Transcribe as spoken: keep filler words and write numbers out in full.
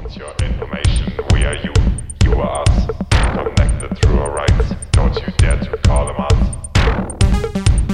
What's your information? We are you, you are us. Connected through our rights. Don't you dare to call them out.